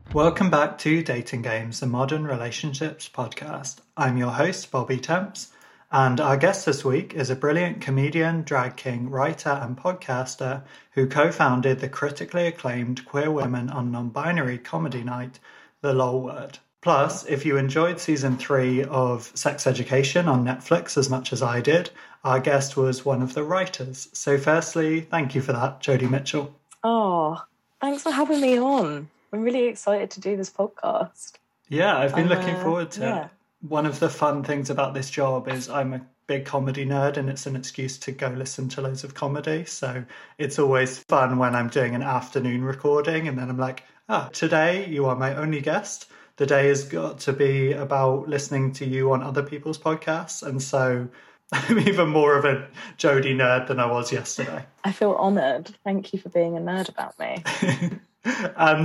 Welcome back to Dating Games, a modern relationships podcast. I'm your host, Bobby Temps, and our guest this week is a brilliant comedian, drag king, writer, and podcaster who co-founded the critically acclaimed Queer Women on Non-Binary comedy night, The Lol Word. Plus, if you enjoyed season 3 of Sex Education on Netflix as much as I did, our guest was one of the writers. So firstly, thank you for that, Jodie Mitchell. Oh, thanks for having me on. I'm really excited to do this podcast. Yeah, I've been looking forward to it. One of the fun things about this job is I'm a big comedy nerd and it's an excuse to go listen to loads of comedy. So it's always fun when I'm doing an afternoon recording and then I'm like, today you are my only guest. The day has got to be about listening to you on other people's podcasts. And so I'm even more of a Jodie nerd than I was yesterday. I feel honoured. Thank you for being a nerd about me. And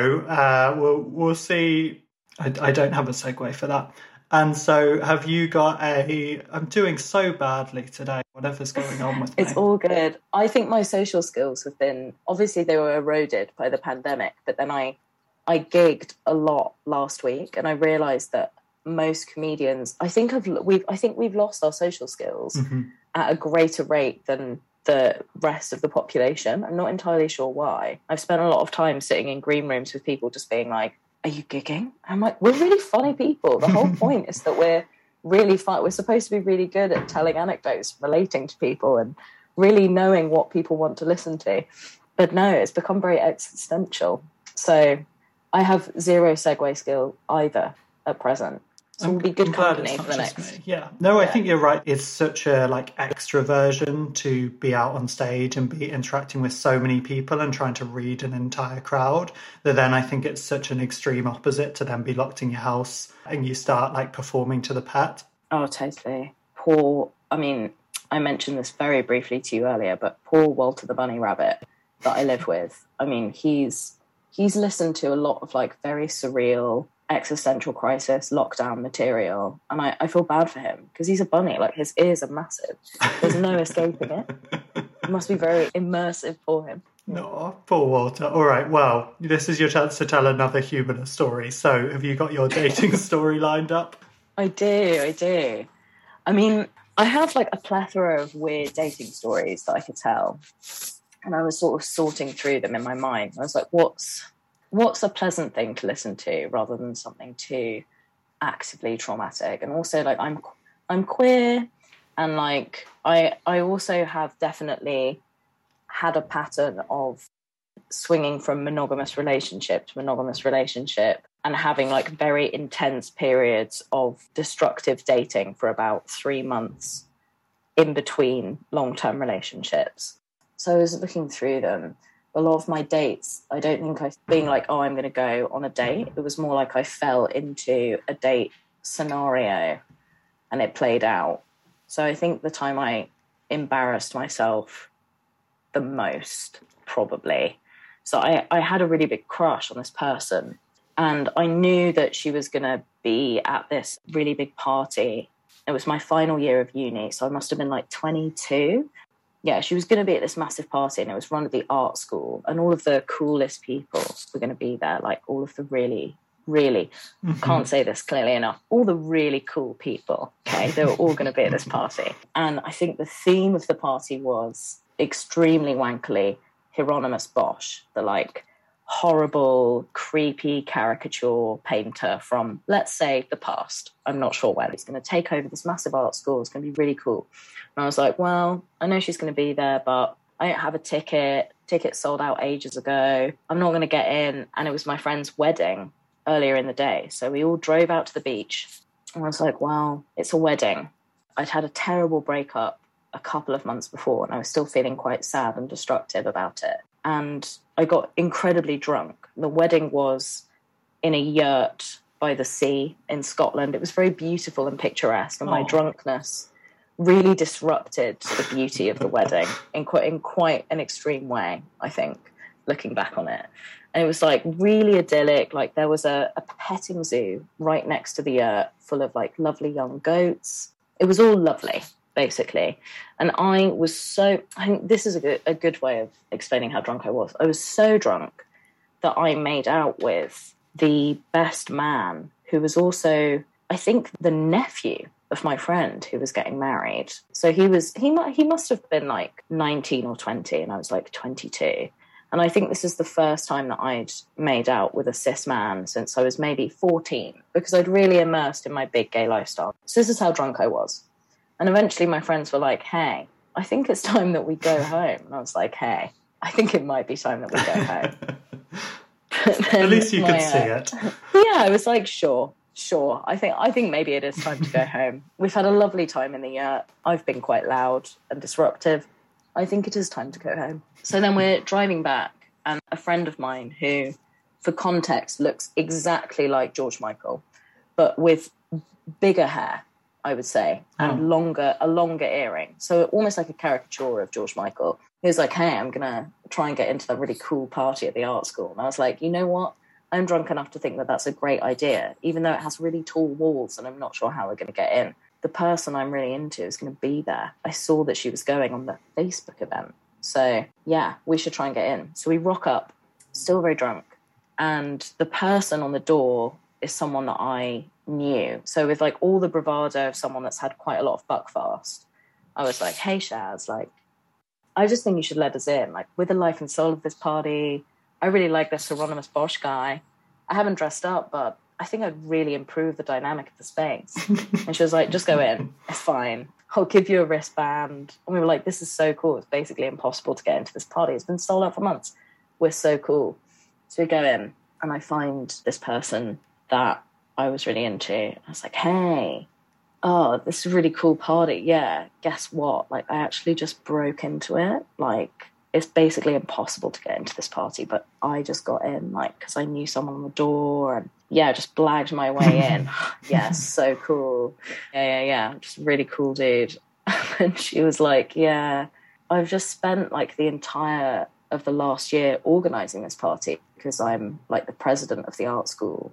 so we'll see. I don't have a segue for that. And so have you got I'm doing so badly today, whatever's going on with me. It's all good. I think my social skills have been, obviously they were eroded by the pandemic, but then I gigged a lot last week and I realised that most comedians, I think we've lost our social skills at a greater rate than the rest of the population. I'm not entirely sure why. I've spent a lot of time sitting in green rooms with people just being like, are you gigging? I'm like, we're really funny people. The whole point is that we're really fun. We're supposed to be really good at telling anecdotes, relating to people and really knowing what people want to listen to. But no, it's become very existential. So I have zero segue skill either at present. So we'll be good company for the next. Yeah. No, I think you're right. It's such a extroversion to be out on stage and be interacting with so many people and trying to read an entire crowd that then I think it's such an extreme opposite to then be locked in your house and you start performing to the pet. Oh, totally. I mentioned this very briefly to you earlier, but poor Walter the Bunny Rabbit that I live with. I mean, he's listened to a lot of very surreal existential crisis, lockdown material. And I feel bad for him because he's a bunny. His ears are massive. There's no escaping it. It must be very immersive for him. No, poor Walter. All right, well, this is your chance to tell another humorous story. So have you got your dating story lined up? I do. I mean, I have a plethora of weird dating stories that I could tell. And I was sort of sorting through them in my mind. I was like, what's a pleasant thing to listen to rather than something too actively traumatic? And also I'm queer and I also have definitely had a pattern of swinging from monogamous relationship to monogamous relationship and having very intense periods of destructive dating for about 3 months in between long-term relationships. So I was looking through them. A lot of my dates, I don't think I've been I'm going to go on a date. It was more I fell into a date scenario and it played out. So I think the time I embarrassed myself the most, probably. So I had a really big crush on this person and I knew that she was going to be at this really big party. It was my final year of uni, so I must have been 22. Yeah, she was going to be at this massive party and it was run at the art school and all of the coolest people were going to be there, all of the really, really, can't say this clearly enough, all the really cool people, okay? They were all going to be at this party. And I think the theme of the party was extremely wankily Hieronymus Bosch, the horrible, creepy caricature painter from, let's say, the past. I'm not sure when. He's going to take over this massive art school. It's going to be really cool. And I was like, well, I know she's going to be there, but I don't have a ticket. Ticket sold out ages ago. I'm not going to get in. And it was my friend's wedding earlier in the day. So we all drove out to the beach. And I was like, well, it's a wedding. I'd had a terrible breakup a couple of months before, and I was still feeling quite sad and destructive about it. And I got incredibly drunk. The wedding was in a yurt by the sea in Scotland. It was very beautiful and picturesque, and my drunkenness really disrupted the beauty of the wedding in quite an extreme way, I think, looking back on it. And it was really idyllic. There was a petting zoo right next to the yurt full of lovely young goats. It was all lovely, basically. And I think this is a good way of explaining how drunk I was. I was so drunk that I made out with the best man, who was also, I think, the nephew of my friend who was getting married. So he must have been like 19 or 20, and I was like 22. And I think this is the first time that I'd made out with a cis man since I was maybe 14, because I'd really immersed in my big gay lifestyle. So this is how drunk I was. And eventually my friends were like, hey, I think it's time that we go home. And I was like, hey, I think it might be time that we go home. At least you could see it. Yeah, I was like, sure. I think maybe it is time to go home. We've had a lovely time in the yurt. I've been quite loud and disruptive. I think it is time to go home. So then we're driving back, and a friend of mine who, for context, looks exactly like George Michael, but with bigger hair, I would say, and a longer earring. So almost like a caricature of George Michael. He was like, hey, I'm going to try and get into that really cool party at the art school. And I was like, you know what? I'm drunk enough to think that that's a great idea, even though it has really tall walls and I'm not sure how we're going to get in. The person I'm really into is going to be there. I saw that she was going on the Facebook event. So, yeah, we should try and get in. So we rock up, still very drunk. And the person on the door is someone that I knew. So with like all the bravado of someone that's had quite a lot of buckfast, I was like, hey, Shaz, like, I just think you should let us in. Like, we're the life and soul of this party. I really like this Hieronymus Bosch guy. I haven't dressed up, but I think I'd really improve the dynamic of the space. And she was like, just go in. It's fine. I'll give you a wristband. And we were like, this is so cool. It's basically impossible to get into this party. It's been sold out for months. We're so cool. So we go in, and I find this person that I was really into. I was like, hey, oh, this is a really cool party. Yeah, guess what? Like, I actually just broke into it. Like, it's basically impossible to get into this party, but I just got in, like, because I knew someone on the door, and yeah, just blagged my way in. Yeah, so cool. Yeah. Just really cool dude. And she was like, yeah, I've just spent like the entire of the last year organising this party because I'm like the president of the art school.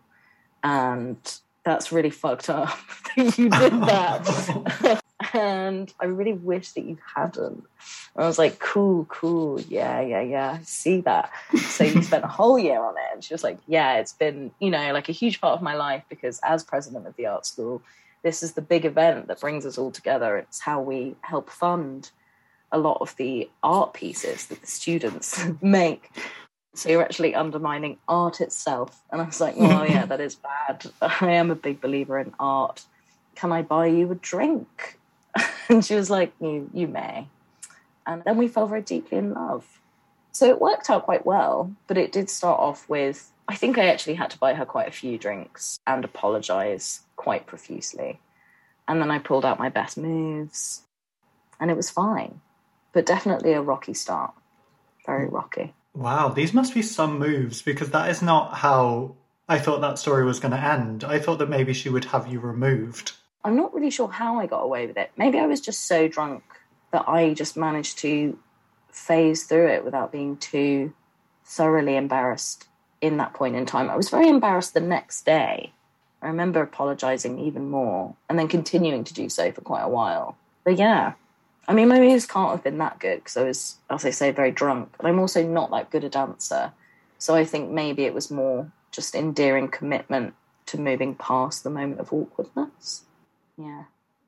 And that's really fucked up that you did that. And I really wish that you hadn't. And I was like, cool. Yeah. I see that. So you spent a whole year on it. And she was like, yeah, it's been, like a huge part of my life, because as president of the art school, this is the big event that brings us all together. It's how we help fund a lot of the art pieces that the students make. So you're actually undermining art itself. And I was like, well, yeah, that is bad. I am a big believer in art. Can I buy you a drink? And she was like, you may. And then we fell very deeply in love. So it worked out quite well, but it did start off with, I think I actually had to buy her quite a few drinks and apologise quite profusely. And then I pulled out my best moves, and it was fine. But definitely a rocky start. Very rocky. Wow, these must be some moves, because that is not how I thought that story was going to end. I thought that maybe she would have you removed. I'm not really sure how I got away with it. Maybe I was just so drunk that I just managed to phase through it without being too thoroughly embarrassed in that point in time. I was very embarrassed the next day. I remember apologising even more and then continuing to do so for quite a while. But yeah, I mean, my moves can't have been that good because I was, as I say, very drunk. But I'm also not that good a dancer. So I think maybe it was more just endearing commitment to moving past the moment of awkwardness. Yeah.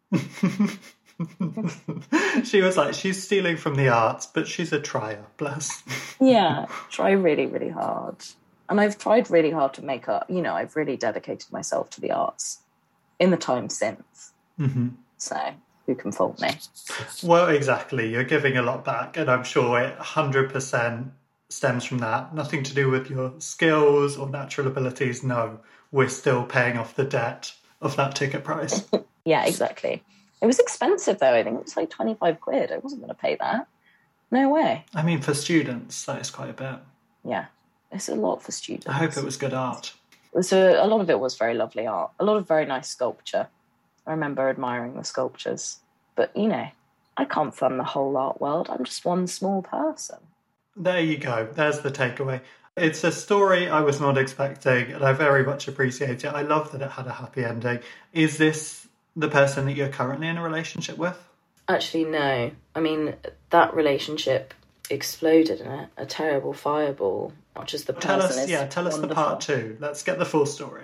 She was like, she's stealing from the arts, but she's a trier, bless. Yeah, try really, really hard. And I've tried really hard to make up, I've really dedicated myself to the arts in the time since. Mm-hmm. So who can fault me? Well, exactly. You're giving a lot back, and I'm sure it 100% stems from that. Nothing to do with your skills or natural abilities. No, we're still paying off the debt of that ticket price. Yeah, exactly. It was expensive, though. I think it was like 25 quid. I wasn't going to pay that. No way. I mean, for students, that is quite a bit. Yeah, it's a lot for students. I hope it was good art. So a lot of it was very lovely art. A lot of very nice sculpture. I remember admiring the sculptures. But, I can't fund the whole art world. I'm just one small person. There you go. There's the takeaway. It's a story I was not expecting, and I very much appreciate it. I love that it had a happy ending. Is this the person that you're currently in a relationship with? Actually, no. I mean, that relationship exploded in it, a terrible fireball. Not just the person Tell us the part 2. Let's get the full story.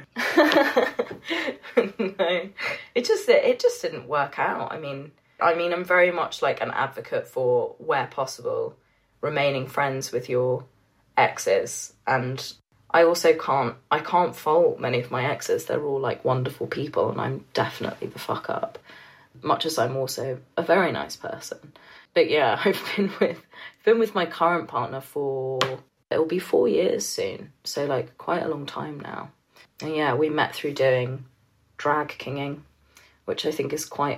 No, it just didn't work out. I mean, I'm very much like an advocate for, where possible, remaining friends with your exes, and I also can't fault many of my exes. They're all like wonderful people, and I'm definitely the fuck up, much as I'm also a very nice person. But yeah, I've been with my current partner for, it'll be 4 years soon, so like quite a long time now. And yeah, we met through doing drag kinging, which I think is quite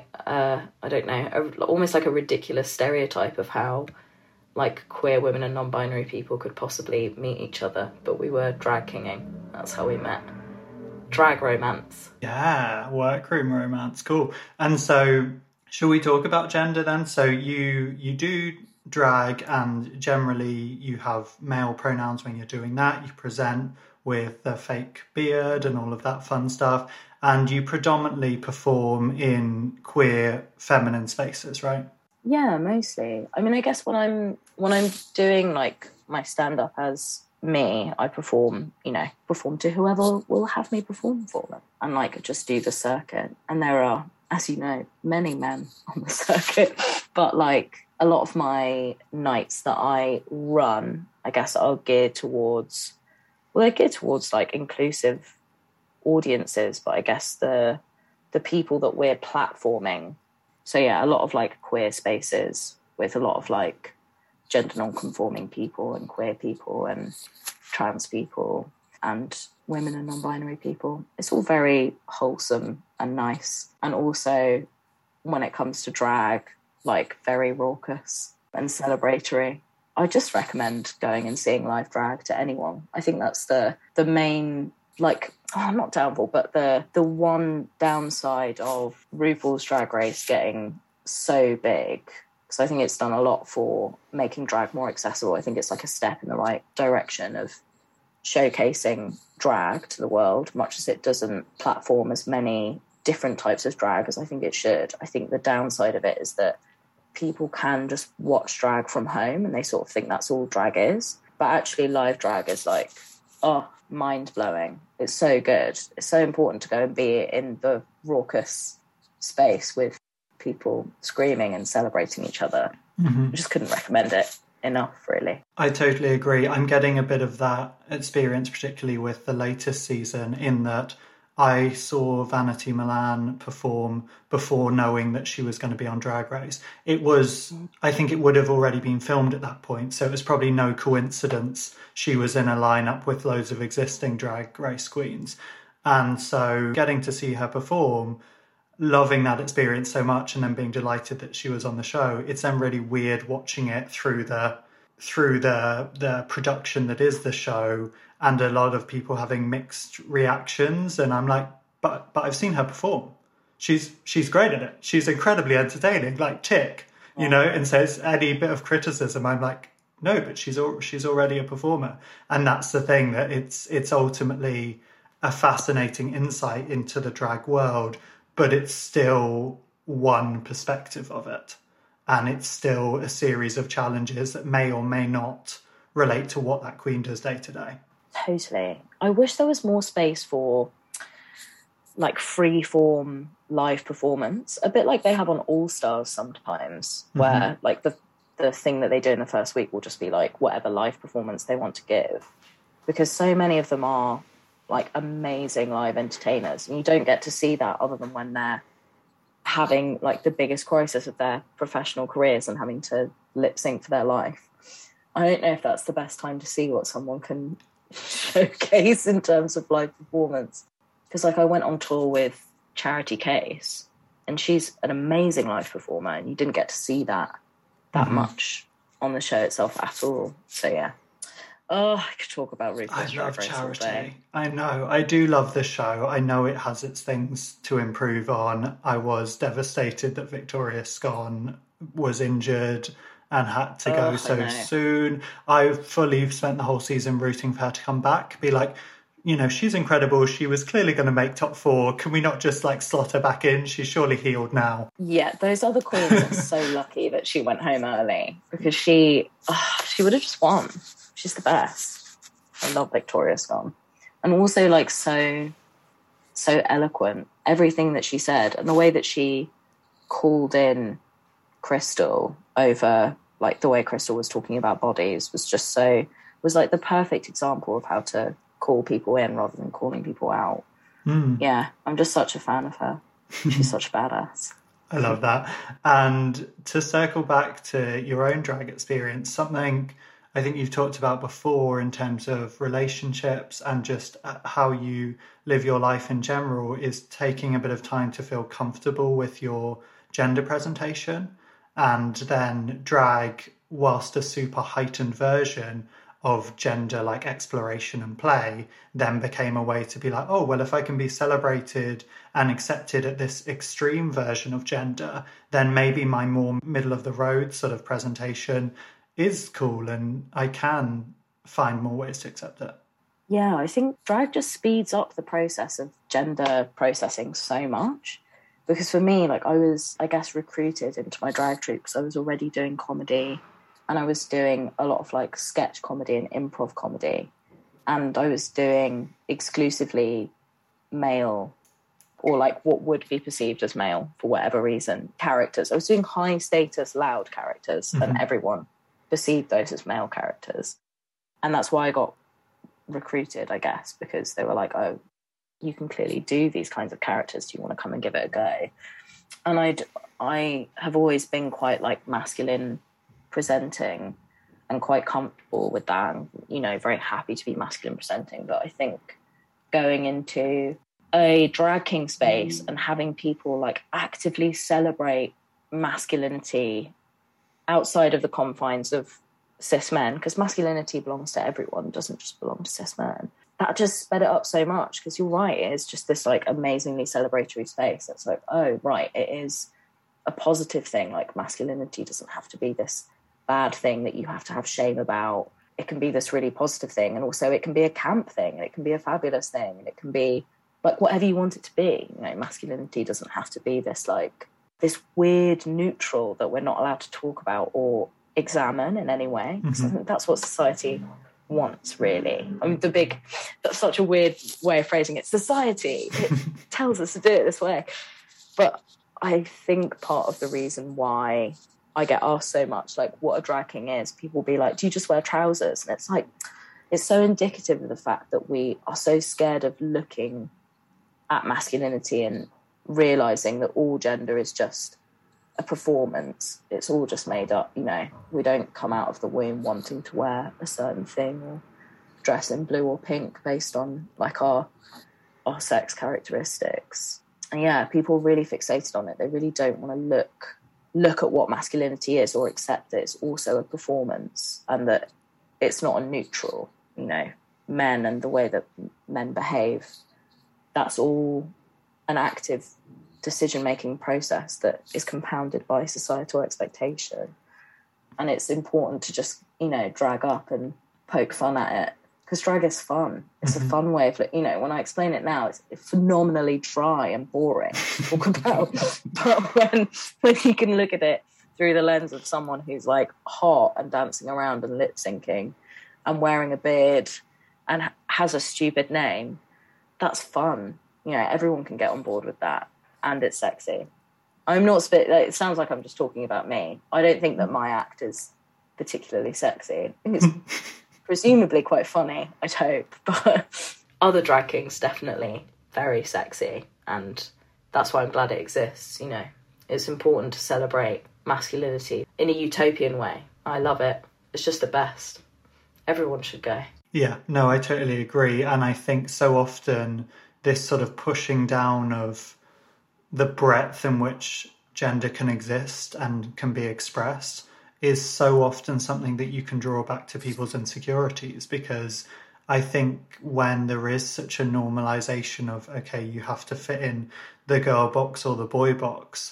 almost like a ridiculous stereotype of how like queer women and non-binary people could possibly meet each other, but we were drag kinging. That's how we met. Drag romance. Yeah, workroom romance, cool. And so, shall we talk about gender then? So you do drag, and generally you have male pronouns when you're doing that. You present with the fake beard and all of that fun stuff, and you predominantly perform in queer feminine spaces, right? Yeah, mostly. I mean, I guess when I'm doing like my stand-up as me, I perform to whoever will have me perform for them, and like just do the circuit. And there are, as you know, many men on the circuit, but like a lot of my nights that I run, I guess, are geared towards like inclusive audiences, but I guess the people that we're platforming. So yeah, a lot of like queer spaces with a lot of like gender non-conforming people and queer people and trans people and women and non-binary people. It's all very wholesome and nice. And also when it comes to drag, like very raucous and celebratory. I just recommend going and seeing live drag to anyone. I think that's the main, like, not downfall, but the one downside of RuPaul's Drag Race getting so big, because I think it's done a lot for making drag more accessible. I think it's like a step in the right direction of showcasing drag to the world, much as it doesn't platform as many different types of drag as I think it should. I think the downside of it is that people can just watch drag from home and they sort of think that's all drag is. But actually live drag is like, mind-blowing. It's so good. It's so important to go and be in the raucous space with people screaming and celebrating each other. Mm-hmm. I just couldn't recommend it enough, really. I totally agree. I'm getting a bit of that experience, particularly with the latest season, in that I saw Vanity Milan perform before knowing that she was going to be on Drag Race. I think it would have already been filmed at that point, so it was probably no coincidence she was in a lineup with loads of existing Drag Race queens. And so getting to see her perform, loving that experience so much, and then being delighted that she was on the show, it's then really weird watching it through the production that is the show, and a lot of people having mixed reactions. And I'm like, but I've seen her perform. She's great at it. She's incredibly entertaining, like tick, you know. And says any bit of criticism, I'm like, no, but she's already a performer. And that's the thing, that it's ultimately a fascinating insight into the drag world, but it's still one perspective of it. And it's still a series of challenges that may or may not relate to what that queen does day to day. Totally. I wish there was more space for like free form live performance, a bit like they have on All Stars sometimes, where like the thing that they do in the first week will just be like whatever live performance they want to give, because so many of them are like amazing live entertainers, and you don't get to see that other than when they're having like the biggest crisis of their professional careers and having to lip sync for their life. I don't know if that's the best time to see what someone can showcase in terms of live performance, because like I went on tour with Charity Case, and she's an amazing live performer, and you didn't get to see that much on the show itself at all. So yeah. Oh, I could talk about RuPaul's Drag Race all day. I know. I do love the show. I know it has its things to improve on. I was devastated that Victoria Scone was injured and had to go so soon. I fully spent the whole season rooting for her to come back. Be like, she's incredible. She was clearly going to make top 4. Can we not just like slot her back in? She's surely healed now. Yeah, those other queens are so lucky that she went home early, because she would have just won. She's the best. I love Victoria Scone. And also like so eloquent. Everything that she said and the way that she called in Crystal over like the way Crystal was talking about bodies was like the perfect example of how to call people in rather than calling people out. Yeah, I'm just such a fan of her. She's such a badass. I love that. And to circle back to your own drag experience, something I think you've talked about before in terms of relationships and just how you live your life in general is taking a bit of time to feel comfortable with your gender presentation. And then drag, whilst a super heightened version of gender like exploration and play, then became a way to be like, oh, well, if I can be celebrated and accepted at this extreme version of gender, then maybe my more middle of the road sort of presentation is cool and I can find more ways to accept it. Yeah, I think drag just speeds up the process of gender processing so much. Because for me, like, I was, I guess, recruited into my drag troupe because I was already doing comedy, and I was doing a lot of like sketch comedy and improv comedy, and I was doing exclusively male, or like what would be perceived as male for whatever reason, characters. I was doing high status, loud characters, and everyone perceived those as male characters. And that's why I got recruited, I guess, because they were like, oh, you can clearly do these kinds of characters. Do you want to come and give it a go? And I have always been quite like masculine presenting and quite comfortable with that. And, very happy to be masculine presenting. But I think going into a drag king space and having people like actively celebrate masculinity outside of the confines of cis men, because masculinity belongs to everyone, doesn't just belong to cis men. That just sped it up so much, because you're right, it is just this like amazingly celebratory space. It's like, oh, right, it is a positive thing. Like masculinity doesn't have to be this bad thing that you have to have shame about. It can be this really positive thing. And also it can be a camp thing, and it can be a fabulous thing, and it can be like whatever you want it to be. Masculinity doesn't have to be this like this weird neutral that we're not allowed to talk about or examine in any way. I think that's what society wants, really. I mean, that's such a weird way of phrasing it. Society, it tells us to do it this way. But I think part of the reason why I get asked so much, like, what a drag king is, people be like, do you just wear trousers? And it's like, it's so indicative of the fact that we are so scared of looking at masculinity and realising that all gender is just a performance. It's all just made up, We don't come out of the womb wanting to wear a certain thing or dress in blue or pink based on like our sex characteristics. And yeah, people are really fixated on it. They really don't want to look at what masculinity is or accept that it's also a performance and that it's not a neutral, men and the way that men behave. That's all an active decision-making process that is compounded by societal expectation. And it's important to just, drag up and poke fun at it, because drag is fun. It's a fun way of, when I explain it now, it's phenomenally dry and boring to talk about. But when you can look at it through the lens of someone who's like hot and dancing around and lip syncing and wearing a beard and has a stupid name, that's fun. Everyone can get on board with that. And it's sexy. I'm not it sounds like I'm just talking about me. I don't think that my act is particularly sexy. I think it's presumably quite funny, I'd hope. But other drag kings definitely very sexy. And that's why I'm glad it exists, It's important to celebrate masculinity in a utopian way. I love it. It's just the best. Everyone should go. Yeah, no, I totally agree. And I think so often this sort of pushing down of the breadth in which gender can exist and can be expressed is so often something that you can draw back to people's insecurities, because I think when there is such a normalization of, okay, you have to fit in the girl box or the boy box,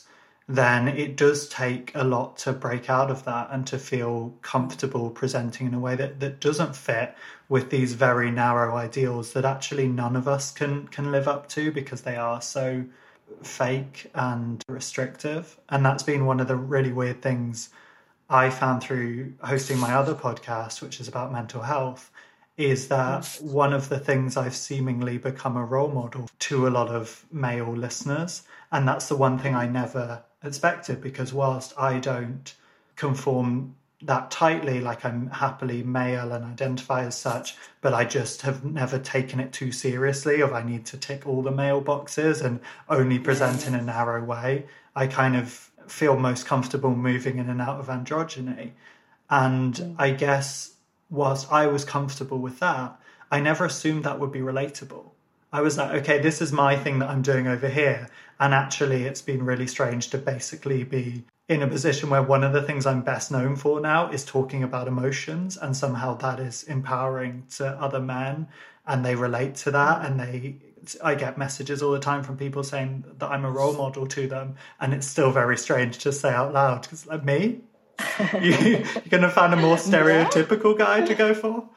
then it does take a lot to break out of that and to feel comfortable presenting in a way that doesn't fit with these very narrow ideals that actually none of us can live up to, because they are so fake and restrictive. And that's been one of the really weird things I found through hosting my other podcast, which is about mental health, is that one of the things I've seemingly become a role model to a lot of male listeners. And that's the one thing I never expected, because whilst I don't conform that tightly, like I'm happily male and identify as such, but I just have never taken it too seriously, of I need to tick all the male boxes and only present in a narrow way. I kind of feel most comfortable moving in and out of androgyny. And I guess whilst I was comfortable with that, I never assumed that would be relatable. I was like, okay, this is my thing that I'm doing over here. And actually, it's been really strange to basically be in a position where one of the things I'm best known for now is talking about emotions. And somehow that is empowering to other men. And they relate to that. And I get messages all the time from people saying that I'm a role model to them. And it's still very strange to say out loud, because like, me? You're going to find a more stereotypical guy to go for?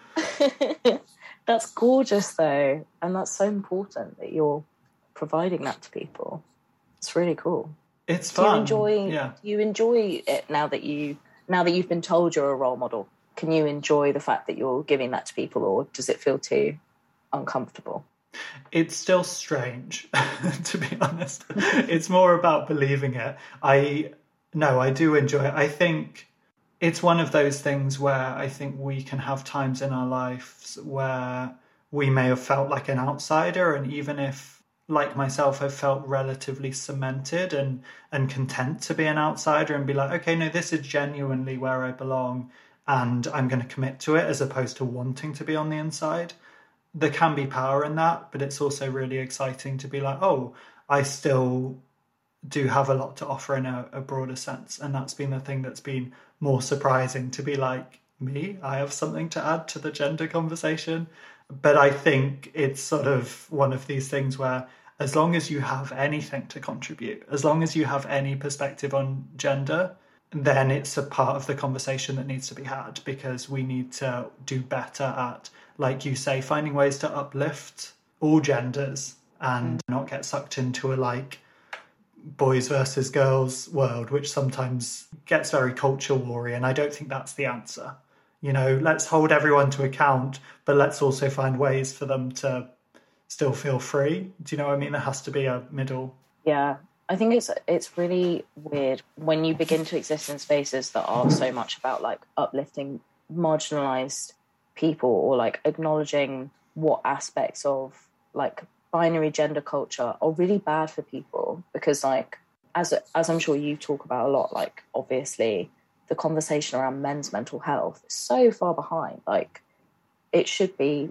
That's gorgeous, though. And that's so important that you're providing that to people. It's really cool. It's fun. Do you enjoy it now that you've been told you're a role model? Can you enjoy the fact that you're giving that to people, or does it feel too uncomfortable? It's still strange, to be honest. It's more about believing it. I do enjoy it. I think it's one of those things where I think we can have times in our lives where we may have felt like an outsider, and even if, like myself, I've felt relatively cemented and content to be an outsider and be like, okay, no, this is genuinely where I belong and I'm going to commit to it, as opposed to wanting to be on the inside. There can be power in that, but it's also really exciting to be like, oh, I still do have a lot to offer in a broader sense. And that's been the thing that's been more surprising, to be like, me, I have something to add to the gender conversation. But I think it's sort of one of these things where as long as you have anything to contribute, as long as you have any perspective on gender, then it's a part of the conversation that needs to be had, because we need to do better at, like you say, finding ways to uplift all genders and not get sucked into a like boys versus girls world, which sometimes gets very culture warry. And I don't think that's the answer. You know, let's hold everyone to account, but let's also find ways for them to still feel free. Do you know what I mean? There has to be a middle. Yeah, I think it's really weird when you begin to exist in spaces that are so much about like uplifting marginalized people, or like acknowledging what aspects of like binary gender culture are really bad for people. Because like, as I'm sure you talk about a lot, like obviously the conversation around men's mental health is so far behind. Like, it should be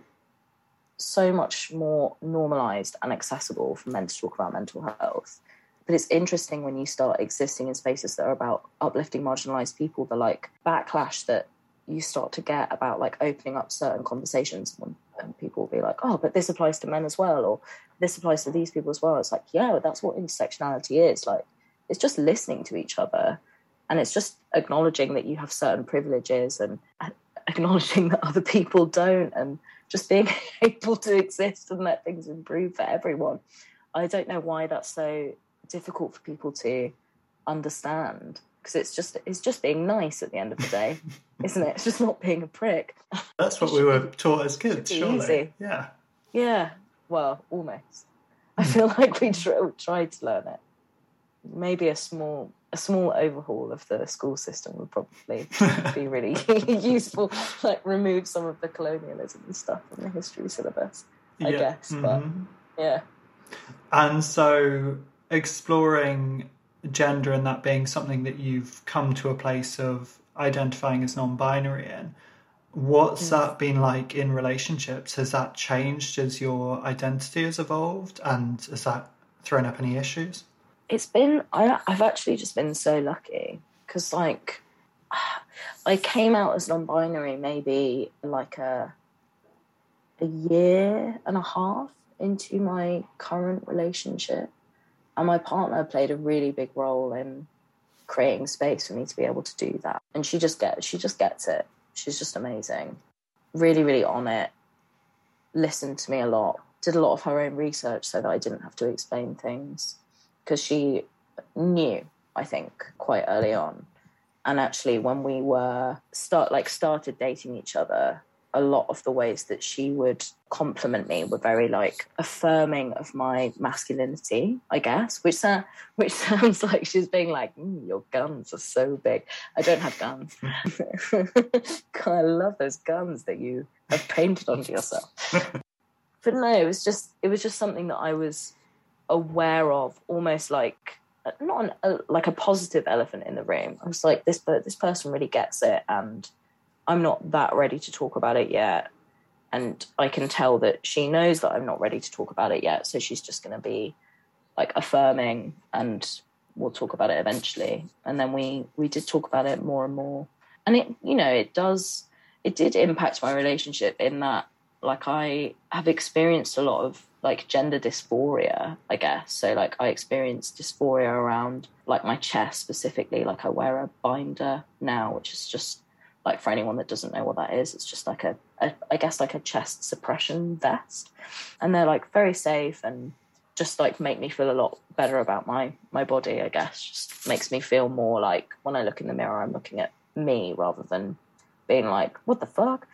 so much more normalized and accessible for men to talk about mental health. But it's interesting when you start existing in spaces that are about uplifting marginalized people, the like backlash that you start to get about like opening up certain conversations, and people will be like, oh, but this applies to men as well, or this applies to these people as well. It's like, yeah, that's what intersectionality is. Like, it's just listening to each other, and it's just acknowledging that you have certain privileges and acknowledging that other people don't, and just being able to exist and let things improve for everyone. I don't know why that's so difficult for people to understand, because it's just being nice at the end of the day, isn't it? It's just not being a prick. That's what we were taught as kids, surely. Easy. Yeah. Well, almost. I feel like we tried to learn it. Maybe a small overhaul of the school system would probably be really useful. Like, remove some of the colonialism and stuff from the history syllabus, I guess. Mm-hmm. But yeah. And so exploring gender and that being something that you've come to a place of identifying as non-binary in, what's that been like in relationships? Has that changed as your identity has evolved, and has that thrown up any issues? It's been, I've actually just been so lucky, because like I came out as non-binary maybe like a year and a half into my current relationship. And my partner played a really big role in creating space for me to be able to do that. And she just gets it. She's just amazing. Really, really on it. Listened to me a lot. Did a lot of her own research so that I didn't have to explain things. Because she knew, I think, quite early on. And actually, when we started dating each other, a lot of the ways that she would compliment me were very like affirming of my masculinity, I guess, which sounds like she's being like, your guns are so big. I don't have guns. God, I love those guns that you have painted onto yourself. But no, it was just something that I was aware of, almost like not like a positive elephant in the room. I was like, this person really gets it, and I'm not that ready to talk about it yet. And I can tell that she knows that I'm not ready to talk about it yet. So she's just going to be like affirming, and we'll talk about it eventually. And then we did talk about it more and more. And it did impact my relationship in that, like, I have experienced a lot of like gender dysphoria, I guess. So like I experienced dysphoria around like my chest specifically. Like I wear a binder now, which is just, like, for anyone that doesn't know what that is, it's just like I guess like a chest suppression vest. And they're like very safe and just like make me feel a lot better about my body, I guess. Just makes me feel more like when I look in the mirror, I'm looking at me rather than being like, what the fuck?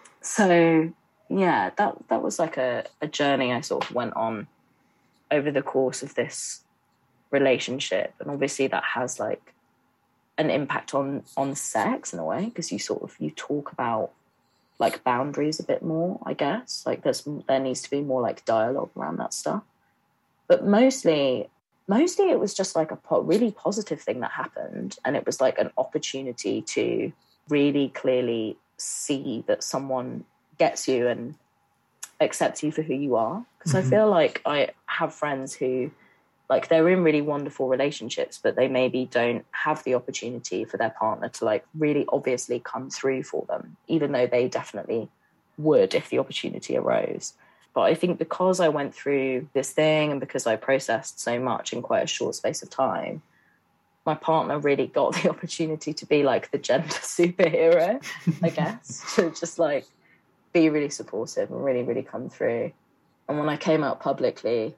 So yeah, that was like a journey I sort of went on over the course of this relationship. And obviously that has like an impact on sex in a way, because you talk about like boundaries a bit more, I guess. Like there needs to be more like dialogue around that stuff. But mostly it was just like a really positive thing that happened. And it was like an opportunity to really clearly see that someone gets you and accepts you for who you are. Because I feel like I have friends who, like, they're in really wonderful relationships, but they maybe don't have the opportunity for their partner to like really obviously come through for them, even though they definitely would if the opportunity arose. But I think because I went through this thing and because I processed so much in quite a short space of time, my partner really got the opportunity to be like the gender superhero, I guess, to just like be really supportive and really, really come through. And when I came out publicly,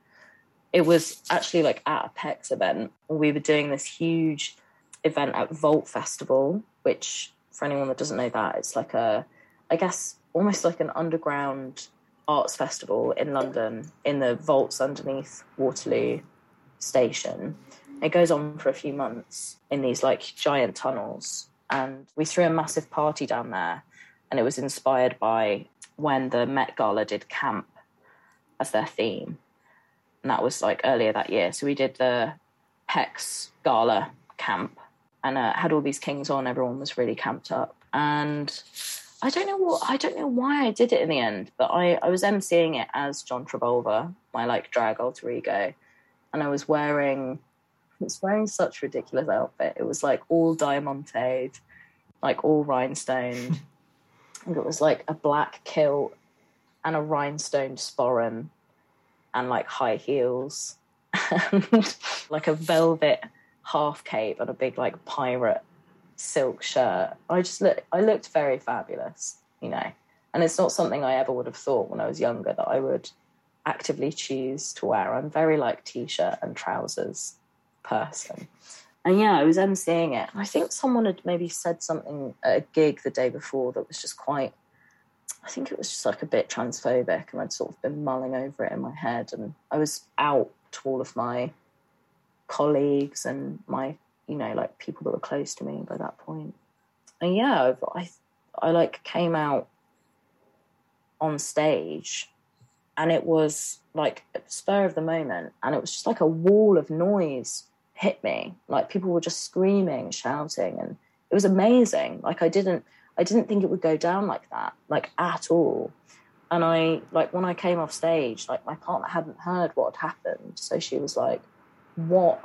it was actually like at a PEX event. We were doing this huge event at Vault Festival, which, for anyone that doesn't know that, it's like I guess almost like an underground arts festival in London, in the vaults underneath Waterloo Station. It goes on for a few months in these like giant tunnels. And we threw a massive party down there. And it was inspired by when the Met Gala did camp as their theme. And that was like earlier that year. So we did the PEX Gala camp and had all these kings on. Everyone was really camped up. And I don't know why I did it in the end, but I was emceeing it as John Travolta, my like drag alter ego. And I was wearing such a ridiculous outfit. It was like all diamanted, like all rhinestoned. And it was like a black kilt and a rhinestoned sporran and like high heels and like a velvet half cape and a big like pirate silk shirt. I looked very fabulous, you know. And it's not something I ever would have thought when I was younger that I would actively choose to wear. I'm very like t-shirt and trousers person. And yeah, I was emceeing it. I think someone had maybe said something at a gig the day before that was just quite, I think it was just like a bit transphobic, and I'd sort of been mulling over it in my head. And I was out to all of my colleagues and my, you know, like people that were close to me by that point. And yeah, I like came out on stage and it was like a spur of the moment, and it was just like a wall of noise hit me. Like people were just screaming, shouting, and it was amazing. Like I didn't think it would go down like that, like at all. And I, like when I came off stage, like my partner hadn't heard what had happened. So she was like, what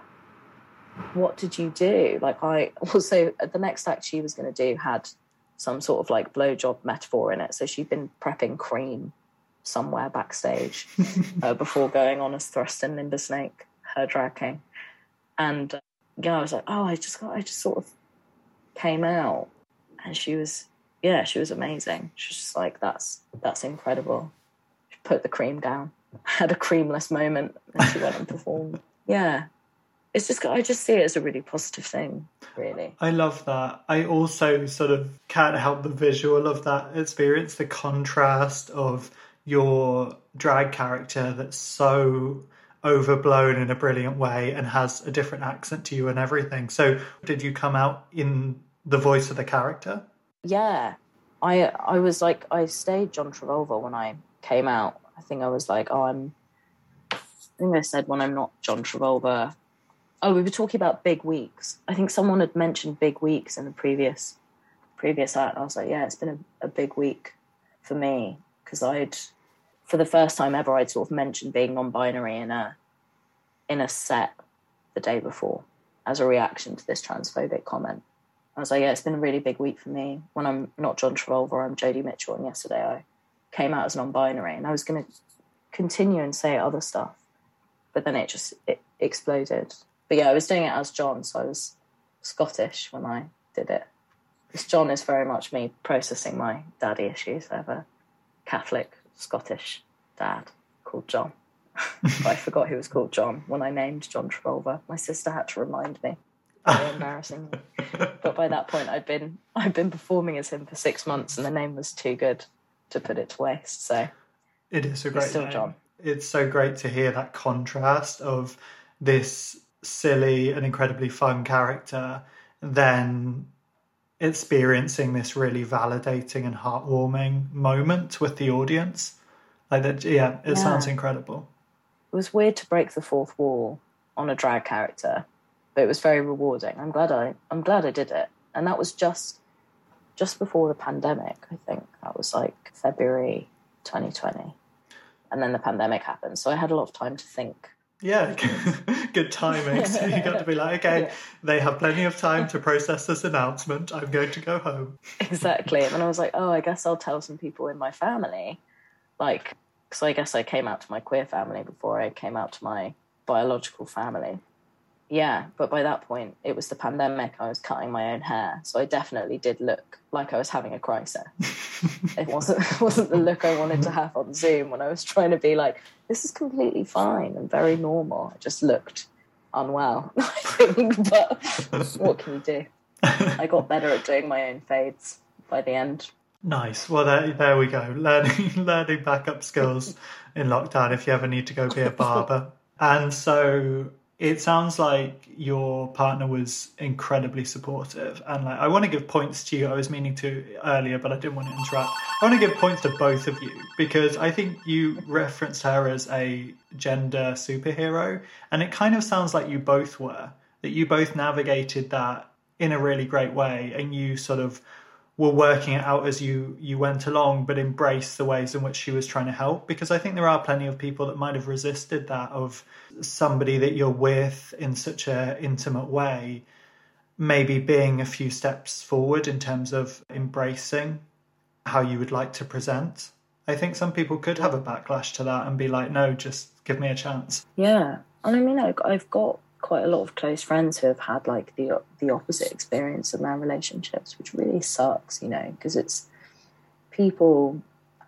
did you do? Like I also, the next act she was going to do had some sort of like blowjob metaphor in it. So she'd been prepping cream somewhere backstage before going on as Thrust and Nimber Snake her drag king. And I was like, oh, I just sort of came out. And she was amazing. She was just like, that's incredible. She put the cream down, had a creamless moment, and she went and performed. Yeah. It's just, I just see it as a really positive thing, really. I love that. I also sort of can't help the visual of that experience, the contrast of your drag character that's so overblown in a brilliant way and has a different accent to you and everything. So did you come out in the voice of the character? Yeah. I was like, I stayed John Travolta when I came out. I think I was like, I think I said when I'm not John Travolta. Oh, we were talking about big weeks. I think someone had mentioned big weeks in the previous act. I was like, yeah, it's been a big week for me, because for the first time ever, I'd sort of mentioned being non-binary in a set the day before as a reaction to this transphobic comment. I was like, yeah, it's been a really big week for me. When I'm not John Travolta, I'm Jodie Mitchell, and yesterday I came out as non-binary, and I was going to continue and say other stuff, but then it exploded. But yeah, I was doing it as John, so I was Scottish when I did it. Because John is very much me processing my daddy issues. I have a Catholic Scottish dad called John. But I forgot he was called John when I named John Travolta. My sister had to remind me. Very embarrassing. But by that point, I'd been performing as him for 6 months, and the name was too good to put it to waste. So it is a great still name. John. It's so great to hear that contrast of this silly and incredibly fun character then experiencing this really validating and heartwarming moment with the audience. Like that, yeah, it sounds incredible. It was weird to break the fourth wall on a drag character, but it was very rewarding. I'm glad I did it. And that was just before the pandemic, I think. That was like February 2020. And then the pandemic happened. So I had a lot of time to think. Yeah, good timing. So you got to be like, okay, They have plenty of time to process this announcement. I'm going to go home. Exactly. And then I was like, oh, I guess I'll tell some people in my family. Like, because I guess I came out to my queer family before I came out to my biological family. Yeah, but by that point, it was the pandemic. I was cutting my own hair. So I definitely did look like I was having a crisis. It wasn't the look I wanted to have on Zoom when I was trying to be like, this is completely fine and very normal. I just looked unwell, I think, but what can you do? I got better at doing my own fades by the end. Nice. Well, there we go. Learning backup skills in lockdown if you ever need to go be a barber. And so it sounds like your partner was incredibly supportive. And like, I want to give points to you. I was meaning to earlier, but I didn't want to interrupt. I want to give points to both of you because I think you referenced her as a gender superhero. And it kind of sounds like you both were, that you both navigated that in a really great way. And you sort of were working it out as you went along, but embraced the ways in which she was trying to help. Because I think there are plenty of people that might have resisted that, of somebody that you're with in such an intimate way, maybe being a few steps forward in terms of embracing how you would like to present. I think some people could have a backlash to that and be like, no, just give me a chance. Yeah. And I mean, I've got quite a lot of close friends who have had like the opposite experience in their relationships, which really sucks, you know, because it's people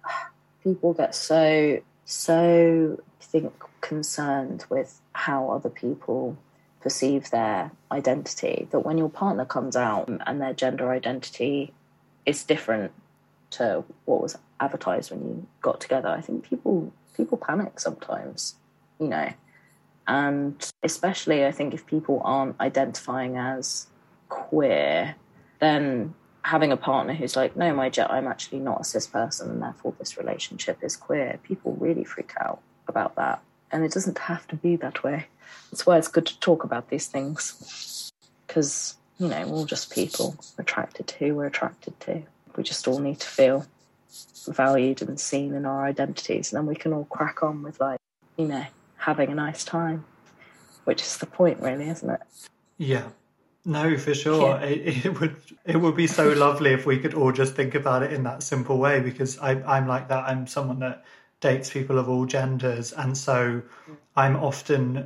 get so I think concerned with how other people perceive their identity that when your partner comes out and their gender identity is different to what was advertised when you got together, I think people panic sometimes, you know. And especially, I think, if people aren't identifying as queer, then having a partner who's like, no, I'm actually not a cis person, and therefore this relationship is queer, people really freak out about that. And it doesn't have to be that way. That's why it's good to talk about these things. Because, you know, we're all just people. We're attracted to who we're attracted to. We just all need to feel valued and seen in our identities. And then we can all crack on with, like, you know, having a nice time, which is the point, really, isn't it? Yeah, no, for sure. Yeah. It would be so lovely if we could all just think about it in that simple way, because I'm like that. I'm someone that dates people of all genders, and so I'm often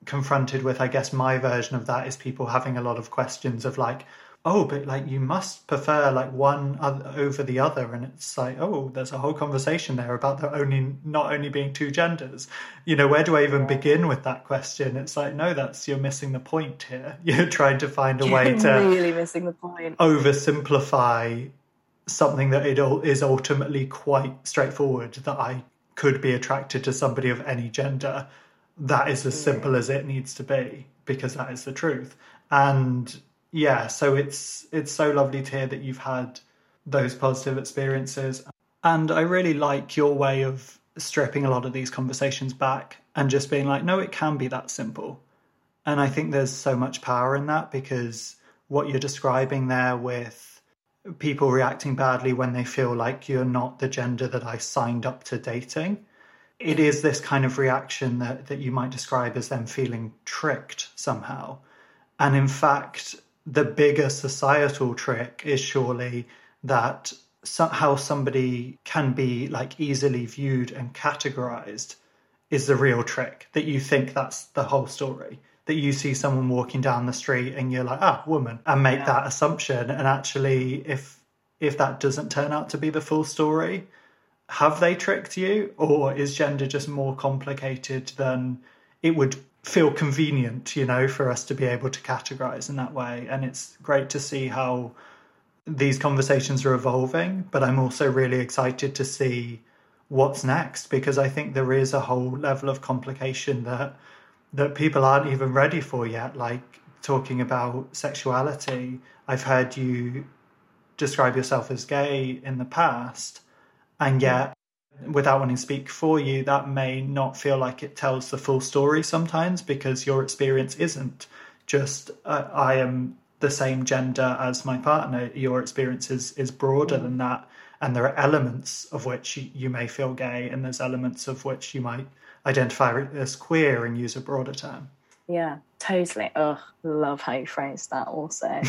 confronted with, I guess my version of that is people having a lot of questions of like, oh, but like you must prefer like one over the other. And it's like, oh, there's a whole conversation there about there not only being two genders. You know, where do I even begin with that question? It's like, no, you're missing the point here. You're trying to find a way to really missing the point. Oversimplify something that it is ultimately quite straightforward, that I could be attracted to somebody of any gender. That is as simple as it needs to be, because that is the truth. And yeah, so it's so lovely to hear that you've had those positive experiences. And I really like your way of stripping a lot of these conversations back and just being like, no, it can be that simple. And I think there's so much power in that, because what you're describing there with people reacting badly when they feel like you're not the gender that I signed up to dating, it is this kind of reaction that you might describe as them feeling tricked somehow. And in fact, the bigger societal trick is surely that how somebody can be like easily viewed and categorized is the real trick, that you think that's the whole story, that you see someone walking down the street and you're like, woman, and make that assumption. And actually, if that doesn't turn out to be the full story, have they tricked you, or is gender just more complicated than it would feel convenient, you know, for us to be able to categorize in that way? And it's great to see how these conversations are evolving, but I'm also really excited to see what's next, because I think there is a whole level of complication that people aren't even ready for yet, like talking about sexuality. I've heard you describe yourself as gay in the past, and yet, without wanting to speak for you, that may not feel like it tells the full story sometimes, because your experience isn't just, I am the same gender as my partner. Your experience is broader than that. And there are elements of which you may feel gay, and there's elements of which you might identify as queer and use a broader term. Yeah, totally. Oh, love how you phrased that also.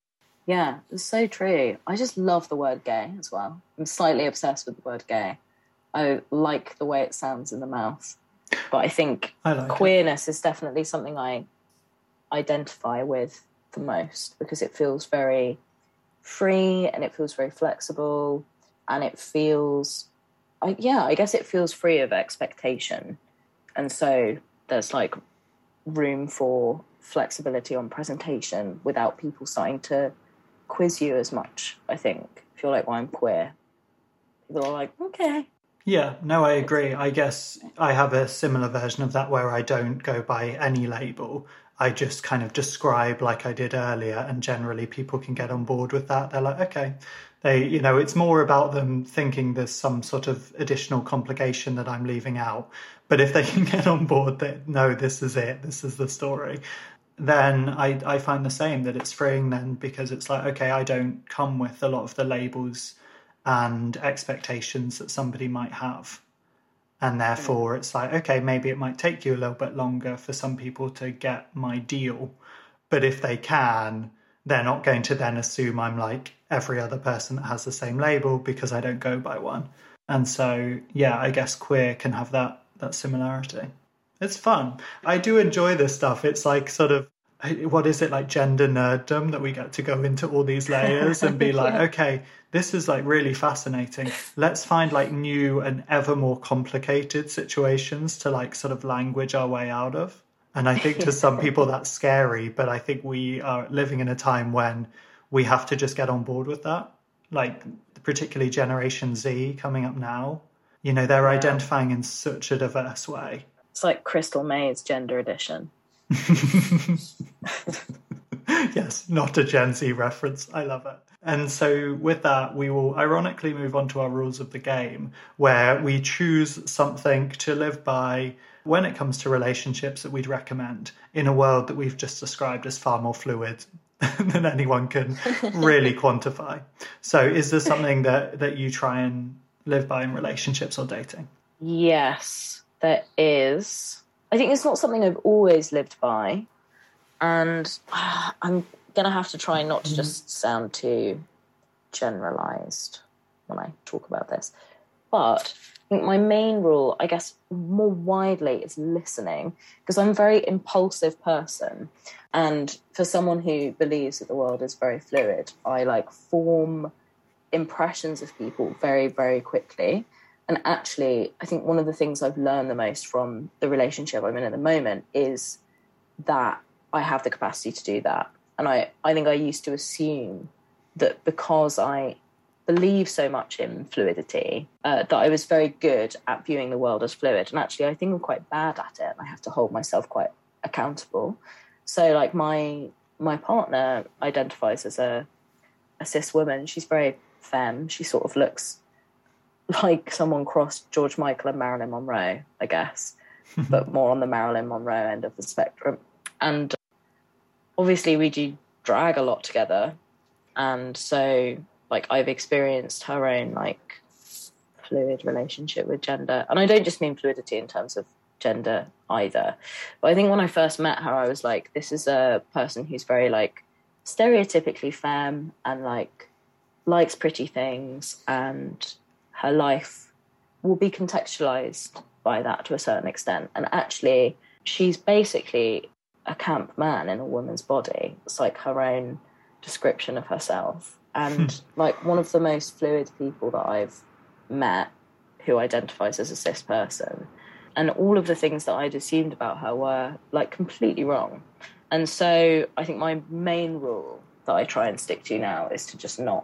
Yeah, it's so true. I just love the word gay as well. I'm slightly obsessed with the word gay. I like the way it sounds in the mouth. But I think queerness is definitely something I identify with the most, because it feels very free and it feels very flexible, and it feels, I guess it feels free of expectation. And so there's like room for flexibility on presentation without people starting to quiz you as much, I think. If you're like, well, I'm queer, people are like, okay. Yeah, no, I agree. I guess I have a similar version of that where I don't go by any label. I just kind of describe like I did earlier, and generally people can get on board with that. They're like, okay. It's more about them thinking there's some sort of additional complication that I'm leaving out. But if they can get on board that, no, this is it, this is the story, then I find the same, that it's freeing then, because it's like, okay, I don't come with a lot of the labels and expectations that somebody might have. And therefore it's like, okay, maybe it might take you a little bit longer for some people to get my deal. But if they can, they're not going to then assume I'm like every other person that has the same label, because I don't go by one. And so, yeah, I guess queer can have that similarity. It's fun. I do enjoy this stuff. It's like sort of, what is it, like gender nerddom, that we get to go into all these layers and be like, okay, this is like really fascinating. Let's find like new and ever more complicated situations to like sort of language our way out of. And I think to some people that's scary, but I think we are living in a time when we have to just get on board with that. Like particularly Generation Z coming up now, you know, they're identifying in such a diverse way. It's like Crystal May's gender edition. Yes, not a Gen Z reference. I love it. And so with that, we will ironically move on to our rules of the game, where we choose something to live by when it comes to relationships that we'd recommend in a world that we've just described as far more fluid than anyone can really quantify. So is there something that you try and live by in relationships or dating? Yes, there is. I think it's not something I've always lived by. And I'm going to have to try not to just sound too generalised when I talk about this. But think my main rule, I guess, more widely is listening, because I'm a very impulsive person. And for someone who believes that the world is very fluid, I like form impressions of people very, very quickly. And actually, I think one of the things I've learned the most from the relationship I'm in at the moment is that I have the capacity to do that. And I think I used to assume that because I believe so much in fluidity, that I was very good at viewing the world as fluid. And actually, I think I'm quite bad at it. I have to hold myself quite accountable. So like my partner identifies as a cis woman. She's very femme. She sort of looks like someone crossed George Michael and Marilyn Monroe, I guess, but more on the Marilyn Monroe end of the spectrum. And obviously we do drag a lot together. And so like I've experienced her own like fluid relationship with gender. And I don't just mean fluidity in terms of gender either. But I think when I first met her, I was like, this is a person who's very like stereotypically femme and like likes pretty things, and her life will be contextualized by that to a certain extent. And actually, she's basically a camp man in a woman's body. It's like her own description of herself. And like one of the most fluid people that I've met who identifies as a cis person. And all of the things that I'd assumed about her were like completely wrong. And so I think my main rule that I try and stick to now is to just not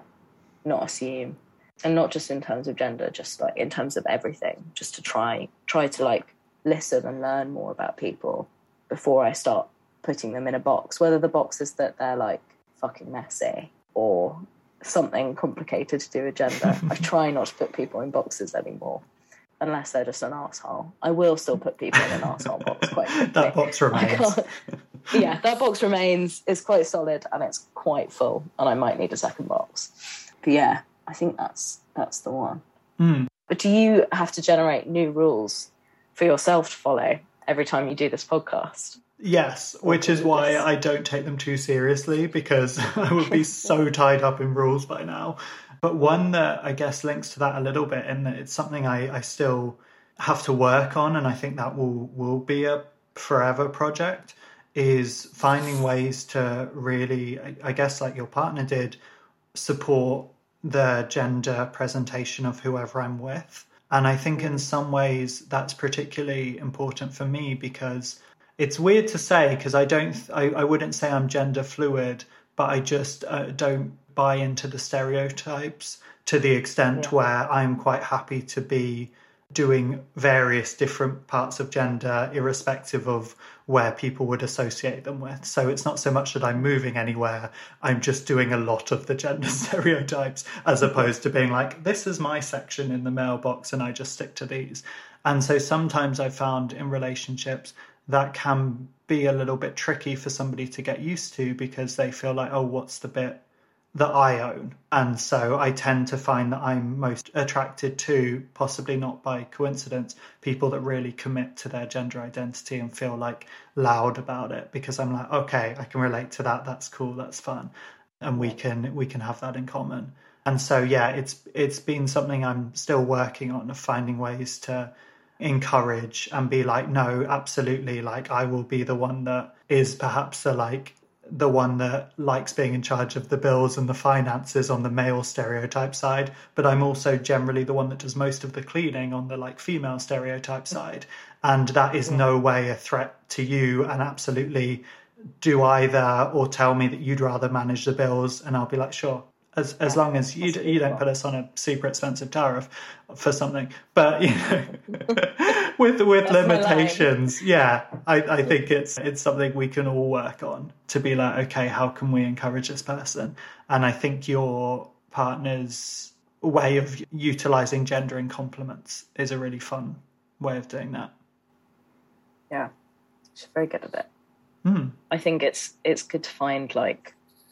assume. And not just in terms of gender, just like in terms of everything, just to try to like listen and learn more about people before I start putting them in a box, whether the box is that they're like fucking messy or something complicated to do with gender. I try not to put people in boxes anymore, unless they're just an arsehole. I will still put people in an arsehole box quite quickly. That box remains. Yeah, that box remains. It's quite solid and it's quite full, and I might need a second box. But yeah, I think that's the one. But do you have to generate new rules for yourself to follow every time you do this podcast? Yes, which is why I don't take them too seriously, because I would be so tied up in rules by now. But one that I guess links to that a little bit, in that it's something I still have to work on, and I think that will be a forever project, is finding ways to really, I guess like your partner did, support the gender presentation of whoever I'm with. And I think in some ways that's particularly important for me, because it's weird to say, because I wouldn't say I'm gender fluid, but I just don't buy into the stereotypes to the extent where I'm quite happy to be doing various different parts of gender, irrespective of where people would associate them with. So it's not so much that I'm moving anywhere, I'm just doing a lot of the gender stereotypes, as opposed to being like, this is my section in the mailbox and I just stick to these. And so sometimes I've found in relationships that can be a little bit tricky for somebody to get used to, because they feel like, oh, what's the bit that I own? And so I tend to find that I'm most attracted to, possibly not by coincidence, people that really commit to their gender identity and feel like loud about it, because I'm like, okay, I can relate to that. That's cool. That's fun. And we can have that in common. And so, yeah, it's been something I'm still working on, of finding ways to encourage and be like, no, absolutely, like I will be the one that is perhaps the one that likes being in charge of the bills and the finances on the male stereotype side, but I'm also generally the one that does most of the cleaning on the like female stereotype side. And that is no way a threat to you, and absolutely do either, or tell me that you'd rather manage the bills, and I'll be like, sure, as long as you don't put us on a super expensive tariff for something. But you know, with limitations, yeah, I think it's something we can all work on, to be like, okay, how can we encourage this person? And I think your partner's way of utilizing gender in compliments is a really fun way of doing that. Yeah, she's very good at it. I think it's good to find like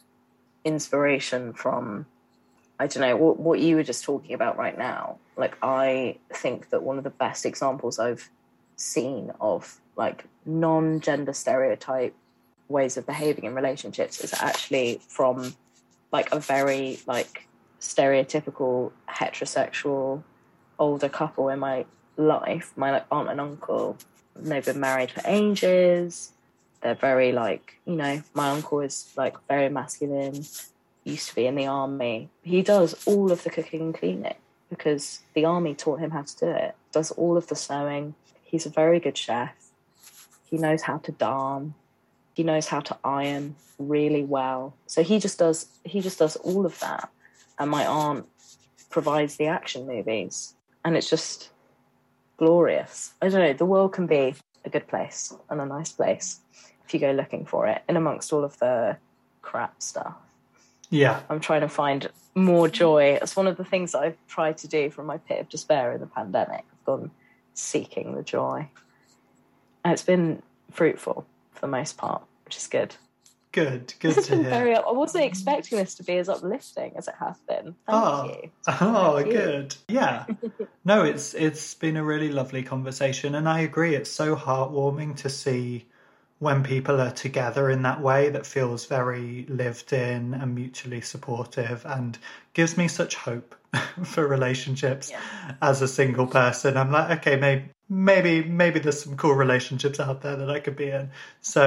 inspiration from, I don't know, what you were just talking about right now. Like, I think that one of the best examples I've seen of like non-gender stereotype ways of behaving in relationships is actually from like a very like stereotypical heterosexual older couple in my life, my like aunt and uncle. They've been married for ages. They're very like, you know, my uncle is like very masculine, used to be in the army. He does all of the cooking and cleaning because the army taught him how to do it. Does all of the sewing. He's a very good chef. He knows how to darn. He knows how to iron really well. So he just does all of that. And my aunt provides the action movies. And it's just glorious. I don't know, the world can be a good place and a nice place if you go looking for it, in amongst all of the crap stuff. Yeah. I'm trying to find more joy. It's one of the things that I've tried to do from my pit of despair in the pandemic. I've gone seeking the joy. And it's been fruitful for the most part, which is good. Good to hear. I wasn't expecting this to be as uplifting as it has been. Thank you. Thank you. Good. Yeah. No, it's been a really lovely conversation, and I agree. It's so heartwarming to see when people are together in that way that feels very lived in and mutually supportive, and gives me such hope for relationships. As a single person. I'm like, okay, maybe there's some cool relationships out there that I could be in.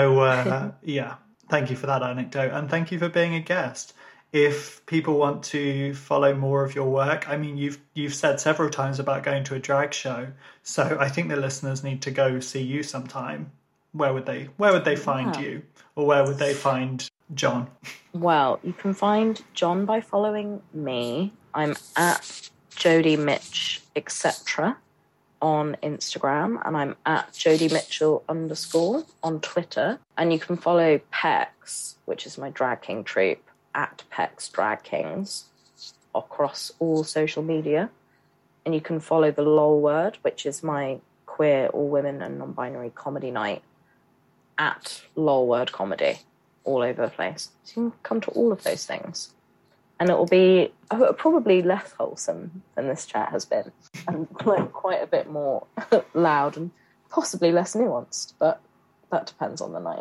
So yeah. Thank you for that anecdote, and thank you for being a guest. If people want to follow more of your work, I mean, you've said several times about going to a drag show, so I think the listeners need to go see you sometime. Where would they find you, or where would they find John? Well, you can find John by following me. I'm at Jodie Mitch, etc. on Instagram, and I'm at Jodie Mitchell _ on Twitter. And you can follow Pex, which is my drag king troupe, at Pex Drag Kings across all social media. And you can follow the LOL Word, which is my queer, all women and non-binary comedy night, at LOL Word Comedy, all over the place. So you can come to all of those things. And it will be probably less wholesome than this chat has been, and like quite a bit more loud and possibly less nuanced, but that depends on the night.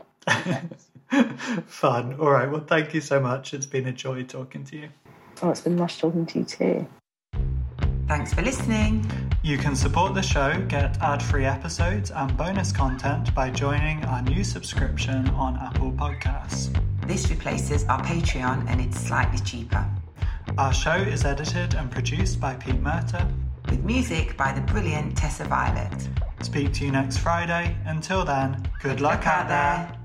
Fun. All right. Well, thank you so much. It's been a joy talking to you. Oh, it's been nice talking to you too. Thanks for listening. You can support the show, get ad-free episodes and bonus content by joining our new subscription on Apple Podcasts. This replaces our Patreon and it's slightly cheaper. Our show is edited and produced by Pete Murta, with music by the brilliant Tessa Violet. Speak to you next Friday. Until then, good luck out there.